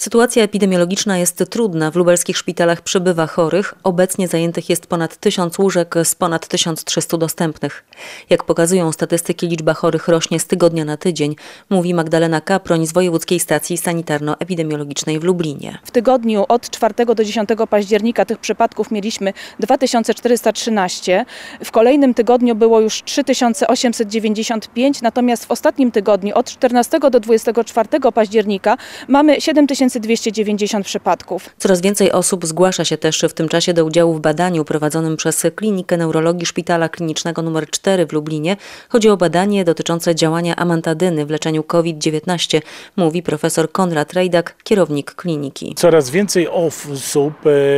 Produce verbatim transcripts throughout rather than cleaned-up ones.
Sytuacja epidemiologiczna jest trudna. W lubelskich szpitalach przybywa chorych. Obecnie zajętych jest ponad tysiąc łóżek z ponad tysiąc trzystu dostępnych. Jak pokazują statystyki, liczba chorych rośnie z tygodnia na tydzień, mówi Magdalena Kaproń z Wojewódzkiej Stacji Sanitarno-Epidemiologicznej w Lublinie. W tygodniu od czwartego do dziesiątego października tych przypadków mieliśmy dwa tysiące czterysta trzynaście. W kolejnym tygodniu było już trzy tysiące osiemset dziewięćdziesiąt pięć, natomiast w ostatnim tygodniu od czternastego do dwudziestego czwartego października mamy siedem tysięcy dwieście dziewięćdziesiąt przypadków. Coraz więcej osób zgłasza się też w tym czasie do udziału w badaniu prowadzonym przez Klinikę Neurologii Szpitala Klinicznego numer cztery w Lublinie. Chodzi o badanie dotyczące działania amantadyny w leczeniu COVID dziewiętnaście, mówi profesor Konrad Rejdak, kierownik kliniki. Coraz więcej osób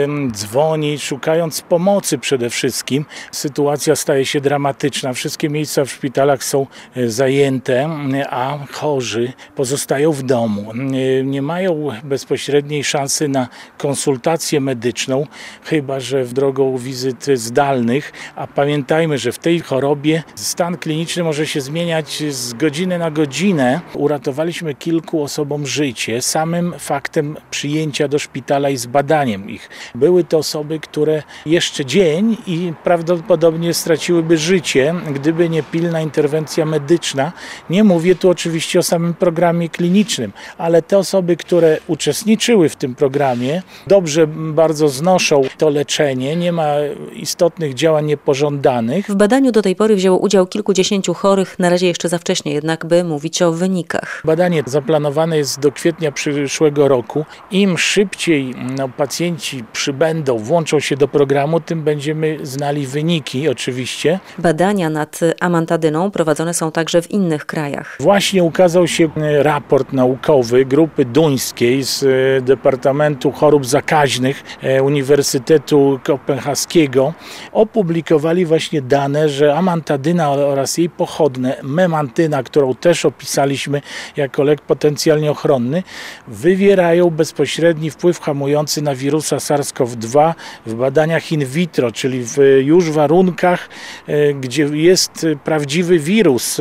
dzwoni, szukając pomocy przede wszystkim. Sytuacja staje się dramatyczna. Wszystkie miejsca w szpitalach są zajęte, a chorzy pozostają w domu. Nie mają bezpośredniej szansy na konsultację medyczną, chyba że w drogą wizyt zdalnych, a pamiętajmy, że w tej chorobie stan kliniczny może się zmieniać z godziny na godzinę. Uratowaliśmy kilku osobom życie samym faktem przyjęcia do szpitala i zbadaniem ich. Były to osoby, które jeszcze dzień i prawdopodobnie straciłyby życie, gdyby nie pilna interwencja medyczna. Nie mówię tu oczywiście o samym programie klinicznym, ale te osoby, które uczestniczyły w tym programie, dobrze bardzo znoszą to leczenie, nie ma istotnych działań niepożądanych. W badaniu do tej pory wzięło udział kilkudziesięciu chorych, na razie jeszcze za wcześnie jednak, by mówić o wynikach. Badanie zaplanowane jest do kwietnia przyszłego roku. Im szybciej no, pacjenci przybędą, włączą się do programu, tym będziemy znali wyniki oczywiście. Badania nad amantadyną prowadzone są także w innych krajach. Właśnie ukazał się raport naukowy grupy duńskiej z Departamentu Chorób Zakaźnych Uniwersytetu Kopenhaskiego. Opublikowali właśnie dane, że amantadyna oraz jej pochodne, memantyna, którą też opisaliśmy jako lek potencjalnie ochronny, wywierają bezpośredni wpływ hamujący na wirusa SARS-CoV dwa w badaniach in vitro, czyli w już warunkach, gdzie jest prawdziwy wirus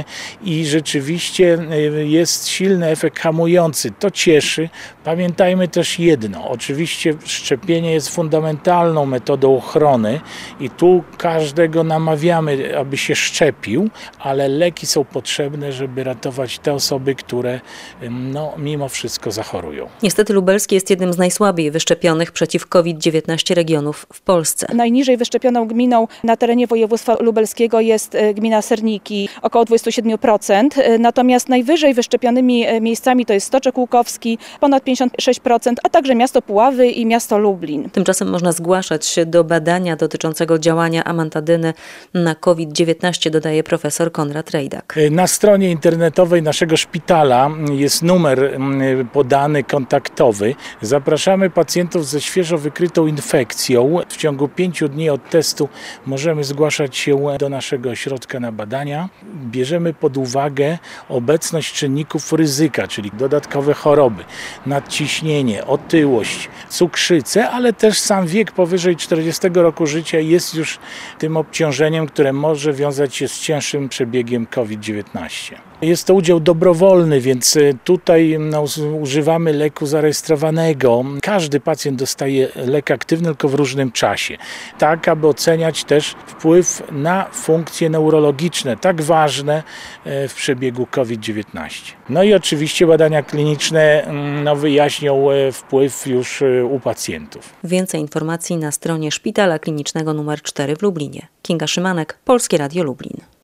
i rzeczywiście jest silny efekt hamujący. To cieszy. Pamiętajmy też jedno, oczywiście szczepienie jest fundamentalną metodą ochrony i tu każdego namawiamy, aby się szczepił, ale leki są potrzebne, żeby ratować te osoby, które no, mimo wszystko zachorują. Niestety lubelskie jest jednym z najsłabiej wyszczepionych przeciw COVID dziewiętnaście regionów w Polsce. Najniżej wyszczepioną gminą na terenie województwa lubelskiego jest gmina Serniki, około dwadzieścia siedem procent. Natomiast najwyżej wyszczepionymi miejscami to jest Stoczek Łukowski, ponad pięćdziesiąt sześć procent, a także miasto Puławy i miasto Lublin. Tymczasem można zgłaszać się do badania dotyczącego działania amantadyny na COVID dziewiętnaście, dodaje profesor Konrad Rejdak. Na stronie internetowej naszego szpitala jest numer podany kontaktowy. Zapraszamy pacjentów ze świeżo wykrytą infekcją. W ciągu pięciu dni od testu możemy zgłaszać się do naszego ośrodka na badania. Bierzemy pod uwagę obecność czynników ryzyka, czyli dodatkowe choroby, nadciśnienie, otyłość, cukrzycę, ale też sam wiek powyżej czterdziestego roku życia jest już tym obciążeniem, które może wiązać się z cięższym przebiegiem COVID dziewiętnaście. Jest to udział dobrowolny, więc tutaj no, używamy leku zarejestrowanego. Każdy pacjent dostaje lek aktywny, tylko w różnym czasie. Tak, aby oceniać też wpływ na funkcje neurologiczne, tak ważne w przebiegu COVID dziewiętnaście. No i oczywiście badania kliniczne no, wyjaśnią wpływ już u pacjentów. Więcej informacji na stronie Szpitala Klinicznego numer cztery w Lublinie. Kinga Szymanek, Polskie Radio Lublin.